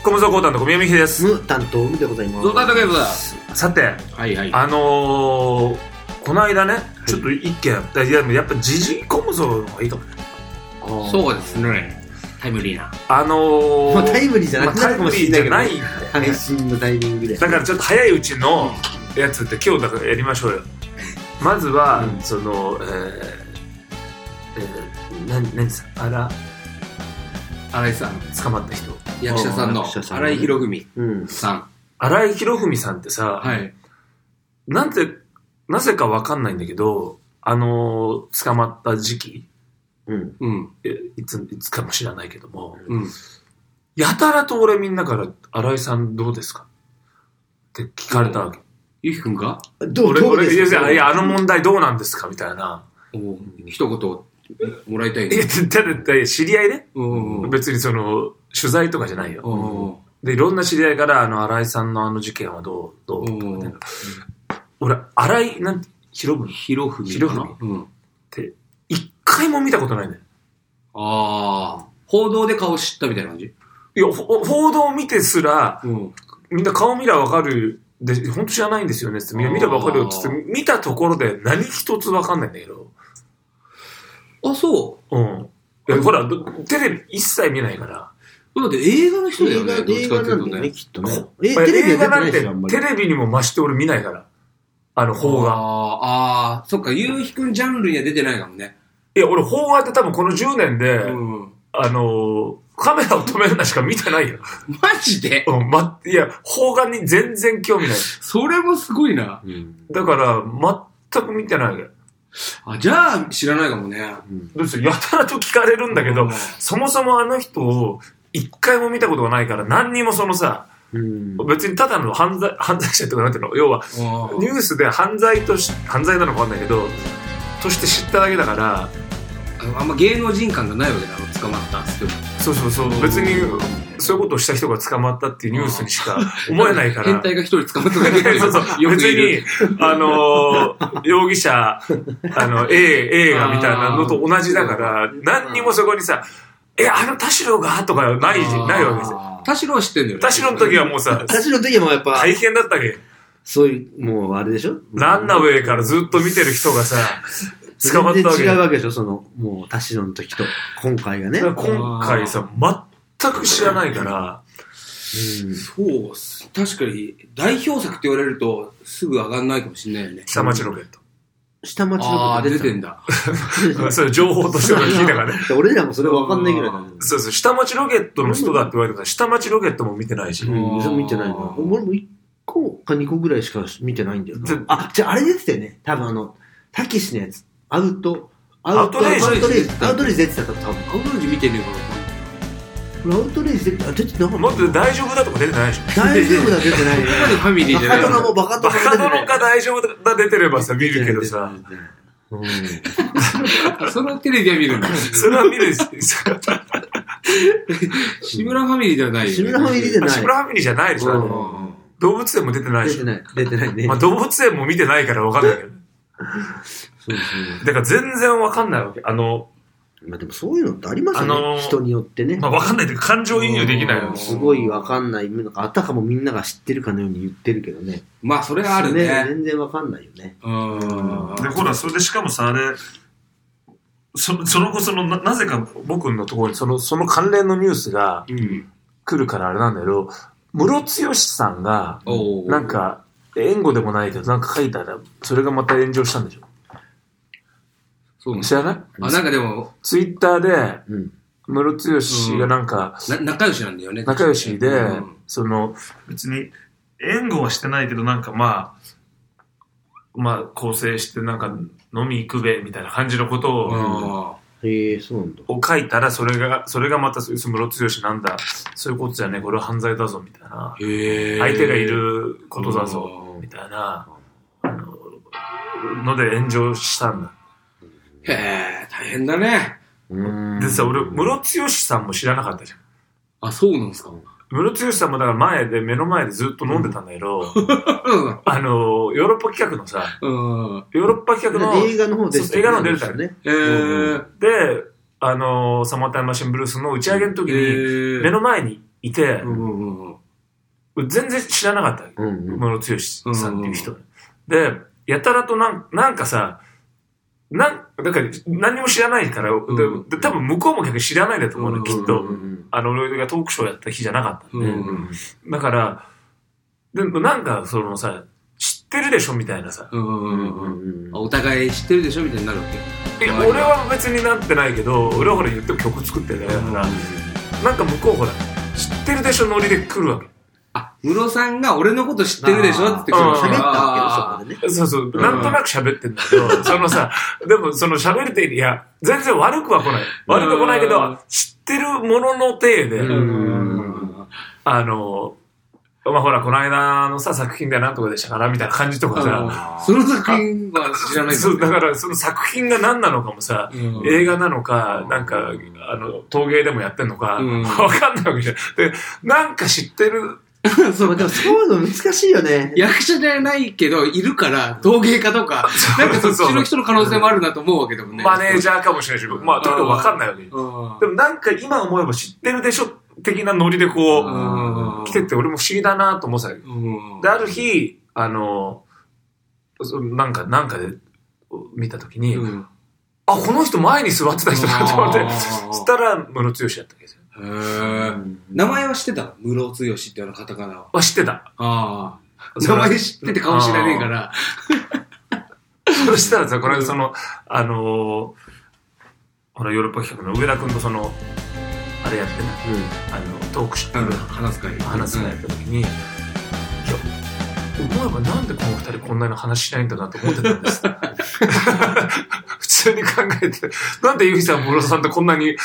コムゾコータンの小宮美秀です。 ム担当でございます。 ゾウタンタケブです。 さて、 はいはい。 この間ね、ちょっと一件、いややっぱジジイコムゾの方がいいかもね。 そうですね。タイムリーな。 まあ、タイムリーじゃなくなるかもしれないけど、 タイムリーじゃないんで配信のタイミングで。 だからちょっと早いうちのやつって今日だからやりましょうよ。まずは、その、何さ、 新井さん。 捕まった人。 役者さんの新井博文さん。 新井博文さんってさ、 はい。 なぜかわかんないんだけど、捕まった時期、いつかも知らないけども、やたらと俺みんなから新井さんどうですかって聞かれたわけ。 ゆきくんが俺いや、問題どうなんですかみたいな。 一言もらいたい。 ただ知り合いね。別にその、取材とかじゃないよ。で、いろんな知り合いから、新井さんの事件はどう俺、新井、博文って一回も見たことないね。 報道で顔知ったみたいな感じ？ いや、報道を見てすら、みんな顔見りゃわかるで、本当知らないんですよねって見ればわかるよって見たところで何一つわかんないんだけど。 あ、そう？ ほら、テレビ一切見ないから。 だって映画の人だよね。 映画なんだよね、きっとね。 テレビなんて、テレビにも増して俺見ないから。邦画。 そっか、ゆうひくんジャンルには出てないかもね。 いや、俺、邦画って多分この10年で、カメラを止めるなしか見てないよ。 マジで？ いや、邦画に全然興味ない。 それもすごいな。 だから、全く見てないよ。 じゃあ、知らないかもね。 どうする？やたらと聞かれるんだけど、そもそもあの人を一回も見たことがないから、何にもそのさ、別にただの犯罪者とかなんていうの、要はニュースで犯罪なのかわかんないけどとして知っただけだから、 あんま芸能人感がないわけだろ。捕まったっつっても。 そう別にそういうことをした人が捕まったっていうニュースにしか思えないから変態が一人捕まっただけで別に容疑者映画みたいなのと同じだから、何にもそこにさ田代がとかないわけですよ。 田代は知ってんだよね。 田代の時はもうさ、 田代の時はもうやっぱ大変だったわけ。 そういう、もうあれでしょ、 ランナウェイからずっと見てる人がさ、捕まったわけ。 全然違うわけでしょ、もう田代の時と、今回がね。 今回さ、全く知らないから、 そう、確かに、代表作って言われると、すぐ上がんないかもしれないよね。 下町ロケット。 下町ロケット出てんだ。 それ情報として聞いたからね。 俺らもそれ分かんないぐらいだね。 そう、下町ロケットの人だって言われたら、下町ロケットも見てないし。 見てないの。俺も1個か2個ぐらいしか見てないんだよな。じゃああれ出てたよね。多分たけしのやつ。アウトレイジ出てた多分。 アウトレイジ見てねえから。 アウトレイジ出てなかった。 もっと大丈夫だとか出てないでしょ。 大丈夫だ出てないね。 ファミリーじゃない。 バカ殿か大丈夫だ出てればさ、見るけどさ。 そのテレビは見るんだ。 それは見るし。 志村ファミリーではないよ。 志村ファミリーじゃない。 志村ファミリーじゃないでしょ。動物園も出てないでしょ。 出てないね。 動物園も見てないから分かんないけど。だから全然分かんないわけ。 まあでもそういうのってありますよね。人によってね。 分かんないけど感情移入できないよ。 すごい分かんない。あたかもみんなが知ってるかのように言ってるけどね。 まあそれはあるね。 全然分かんないよね。 で、ほら、それでしかもさ、あれ、そのなぜか僕のところにその関連のニュースが来るからあれなんだけど、ムロツヨシさんが、なんか、援護でもないけど、なんか書いたら、それがまた炎上したんでしょ。知らない？ なんかでも、 ツイッターで、ムロツヨシがなんか、 仲良しなんだよね。 仲良しで、別に、援護はしてないけど、なんかまあ、構成して、なんか、飲み行くべ、みたいな感じのことを、 そうなんだ。 を書いたら、それがまた、ムロツヨシなんだ、そういうことじゃね、これは犯罪だぞ、みたいな。相手がいることだぞ、みたいな、ので炎上したんだ。 へえ、大変だね。 でさ、俺、ムロツヨシさんも知らなかったじゃん。 あ、そうなんですか。 ムロツヨシさんもだから目の前でずっと飲んでたんだけど、ヨーロッパ企画のさ、ヨーロッパ企画の映画の方で映画の出てたよね。で、サマータイムマシンブルースの打ち上げの時に、目の前にいて、全然知らなかった。ムロツヨシさんっていう人。で、やたらとなんかさ、だから何にも知らないから、で多分向こうも逆に知らないんだと思うの、きっと。俺がトークショーやった日じゃなかったんで。だから、でもなんかそのさ、知ってるでしょみたいなさ。 お互い知ってるでしょみたいになるわけ。 俺は別になってないけど、俺はほら言っても曲作ってるから、なんか向こうほら、知ってるでしょノリで来るわけ。 ムロさんが俺のこと知ってるでしょって喋ったわけでそうそう、なんとなく喋ってんだけど、そのさ、でもその喋るていや、全然悪くは来ない。悪くは来ないけど、知ってるものの体で、まあほら、この間のさ、作品では何とかでしたから、みたいな感じとかさ。 その作品は知らないんだ。 そう、だからその作品が何なのかもさ、映画なのか、なんか、陶芸でもやってんのか、わかんないわけじゃん。で、なんか知ってる。 そう、でもそういうの難しいよね。 役者じゃないけど、いるから、陶芸家とか、なんかそっちの人の可能性もあるなと思うわけだもんね。 マネージャーかもしれないし、まあ、とにかくわかんないわけ。でもなんか今思えば知ってるでしょ的なノリでこう、来てて俺も不思議だなと思ってたけど。で、ある日、なんかで見たときに、あ、この人前に座ってた人だと思って、そしたら、ムロツヨシやったわけですよ。 名前は知ってたの？ムロツヨシっていうカタカナは。 知ってた。 名前知ってて顔知らねえから。 そしたらさ、これほら、ヨーロッパ企画の上田くんとあれやってないトークショー、話す会やった時に、いや、思えばなんでこの二人こんなに話しないんだなと思ってたんです。普通に考えて、なんでユキさん、ムロさんとこんなに、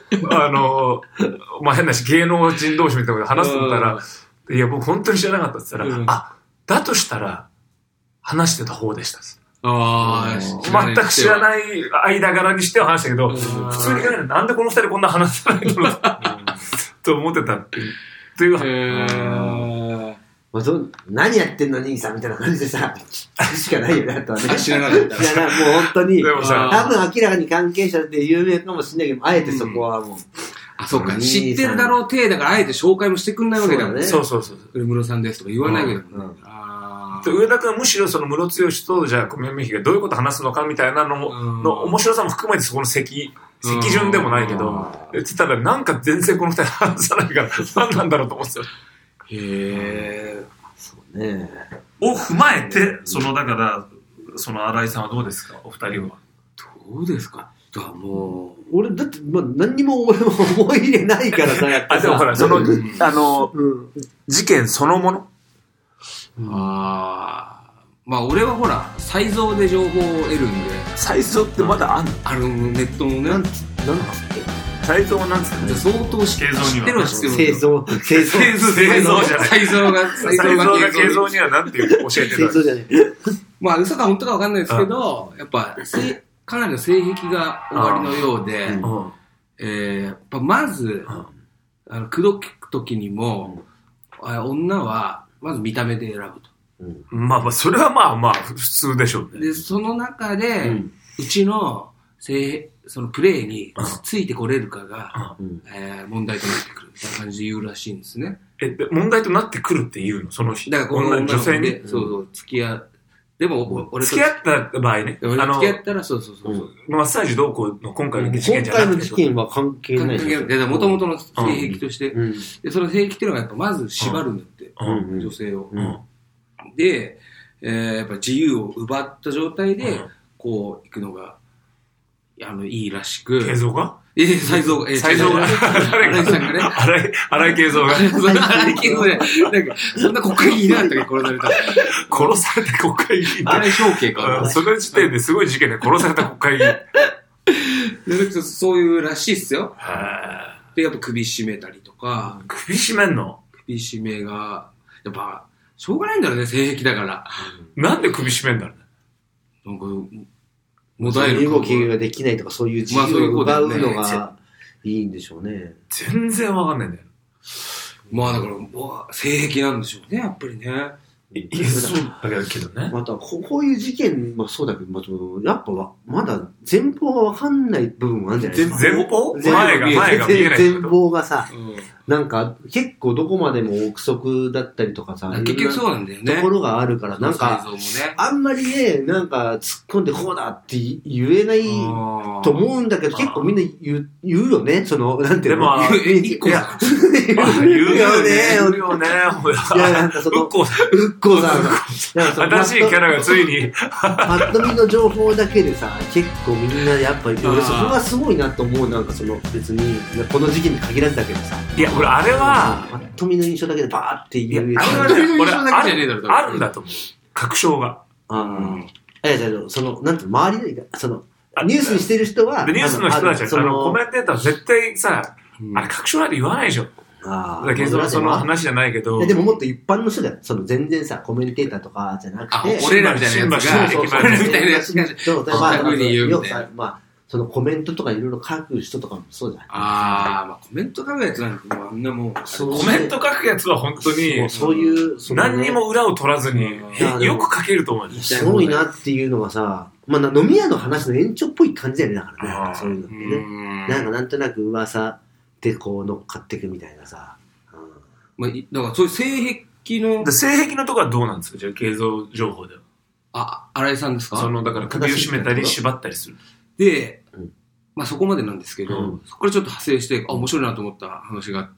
まあ変なし、芸能人同士みたいなこと話すと思ったら、いや、僕本当に知らなかったって言ったら、あ、だとしたら、話してた方でした。全く知らない間柄にしては話したけど、普通に考えたらなんでこの二人こんな話さないのと思ってたっていう。 何やってんの兄さんみたいな感じでさ、しかないよね、あとはね。 知らなかった。 もう本当に、多分明らかに関係者って有名かもしれないけど、あえてそこはもう。 そうか、知ってるだろう体だから、あえて紹介もしてくんないわけだもんね。 そう。 ムロさんですとか言わないわけだもんね。 上田君はむしろそのムロツヨシとじゃあ小宮美姫がどういうこと話すのかみたいなのの面白さも含めてそこの席順でもないけど言ってたらなんか全然この二人話さないから何なんだろうと思ってたよ。 そうね。 を踏まえてだから新井さんはどうですかお二人は。 どうですか。もう俺だって何にも俺も思い入れないからさやっぱでもほら事件そのもの。 まあ俺はほら才蔵で情報を得るんで。 才蔵ってまだあんの？ ネットのね。 なんつって才蔵はなんつってね。 相当知ってるは知ってる。 製造じゃない。 才蔵が製造にはなんていう教えてた。 製造じゃない。 まあ嘘か本当かわかんないですけど、やっぱかなりの性癖が終わりのようで、やっぱまず口説く時にも女はまず見た目で選ぶと。 まあそれはまあ普通でしょうね。 で、その中で、うちのそのプレイについてこれるかが、問題となってくるみたいな感じで言うらしいんですね。 問題となってくるって言うのその人。 だからこの女性に。そう、付き合う。でも、 俺と付き合った場合ね。 俺と付き合ったら、そう。 マッサージどうこうの今回の事件じゃなくて。今回の事件は関係ない。 もともとの性癖として。で、その性癖っていうのがやっぱまず縛るんだって。女性を。で、やっぱ自由を奪った状態で、こう、行くのが、いいらしく。 慶三が才蔵が。荒井さんがね。 荒井慶三が。 荒井慶三ね。なんか、そんな国会議員なんだっけ、殺された。 殺された国会議員。 荒井表敬か。 その時点ですごい事件で殺された国会議員。 そういうらしいっすよ。で、やっぱ首絞めたりとか。 首絞めんの？ 首絞めが、やっぱ、しょうがないんだろうね、性癖だから。 なんで首絞めんだろうね。 なんか、身動きができないとかそういう自由を奪うのがいいんでしょうね。 全然わかんないんだよ。 まあだから、性癖なんでしょうね、やっぱりね。 そうだけどね。 また、こういう事件もそうだけど、やっぱまだ前方がわかんない部分もあるんじゃないですか。 前方前が見えない。 前方がさ、なんか結構どこまでも憶測だったりとかさ、 結局そうなんだよね。 ところがあるから、なんか、あんまりね、なんか突っ込んでこうだって言えないと思うんだけど、結構みんな言うよね、なんていうの。 でも、 一個さ、言うよね。 いや、なんかうっこうさん新しいキャラがついに。 パッと見の情報だけでさ、結構みんなやっぱり、俺そこがすごいなと思う、なんか別に、この時期に限らずだけどさ。 いや、俺あれは、 パッと見の印象だけでバーって言う。 あれはね、俺あるんだと思う。確証が。 なんて周りで、ニュースにしてる人は、 ニュースの人たちは、コメンテーターは絶対さ、あれ確証なんて言わないでしょ。だけど、その話じゃないけど。 でももっと一般の人だよ。全然さ、コメンテーターとかじゃなくて。 俺らみたいなやつが、俺らみたいなやつが、そうそのコメントとかいろいろ書く人とかもそうじゃない。 まあコメント書くやつなんかもうみんなもう、 コメント書くやつは本当に、 そういう、 何にも裏を取らずに、よく書けると思う。 すごいなっていうのがさ、まあ飲み屋の話の延長っぽい感じだよね、だからね。そういうのってね。なんとなく噂でこう乗っかっていくみたいなさ。 まあ、だからそういう性癖の。 性癖のとこはどうなんですかじゃあ、映像情報では。 新井さんですかだから首を絞めたり縛ったりする。 で、まあそこまでなんですけど、そこからちょっと派生して、面白いなと思った話があって、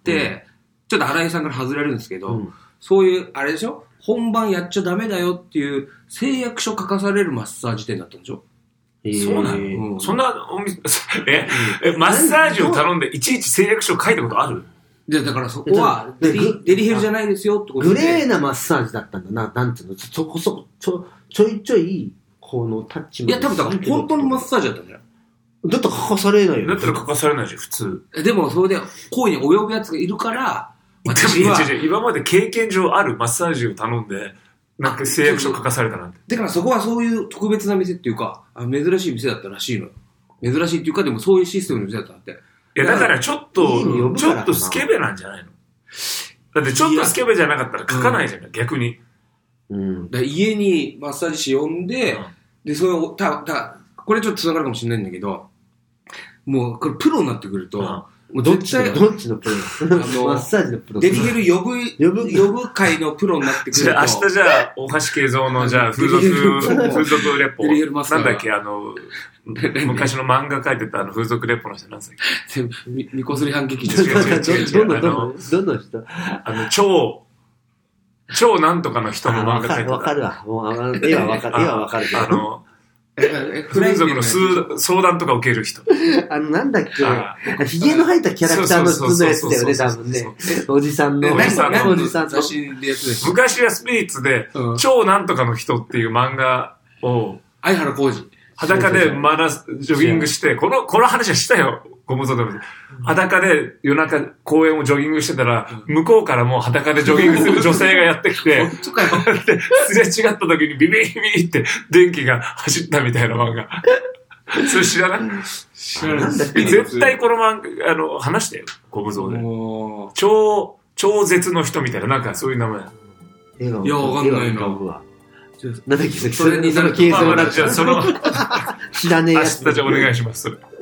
ちょっと新井さんから外れるんですけど、そういう、あれでしょ本番やっちゃダメだよっていう誓約書書かされるマッサージ店だったんでしょそうなのそんなマッサージを頼んでいちいち誓約書書いたことあるだからそこはデリヘルじゃないですよってことで。 グレーなマッサージだったんだな、なんていうの、ちょいちょい、このタッチも。 いや、多分だから本当のマッサージだったんじゃないだったら書かされないよ。 だったら書かされないし、普通。 でも、それで、行為に及ぶやつがいるから、 私は。今まで経験上あるマッサージを頼んで、なんか誓約書書かされたなんて。 だからそこはそういう特別な店っていうか、珍しい店だったらしいのよ。珍しいっていうか、でもそういうシステムの店だったんだって。 いや、だからちょっとスケベなんじゃないのだってちょっとスケベじゃなかったら書かないじゃん、逆に。 だ家にマッサージ師呼んで、で、それを、これちょっと繋がるかもしれないんだけど、もう、これプロになってくると、もう絶対、 どっちのプロマッサージのプロデリヘル呼ぶ会のプロになってくると。 明日じゃあ、大橋慶三のじゃあ、風俗レポ。なんだっけ、昔の漫画書いてた風俗レポの人なんだっけ。みこすり反撃場。 どの人超なんとかの人の漫画書いてた。 わかるわ。絵はわかるけど。 風俗の相談とか受ける人。 なんだっけ、ヒゲの生えたキャラクターの普通のやつだよね、多分ね。おじさんの。 昔はスピリッツで、超なんとかの人っていう漫画を、 相原浩二。 裸でジョギングして、この話はしたよ、ゴムソダムで。裸で夜中公園をジョギングしてたら、向こうからもう裸でジョギングする女性がやってきて、すれ違った時にビビビって電気が走ったみたいな漫画。それ知らない知らない。絶対この漫画、話したよ、ゴムゾウで。超絶の人みたいな、なんかそういう名前。 いや、わかんないな。 なんだっけ、それに、そのケースをじゃあその、 知らねえやつ。 明日じゃあお願いします、それ。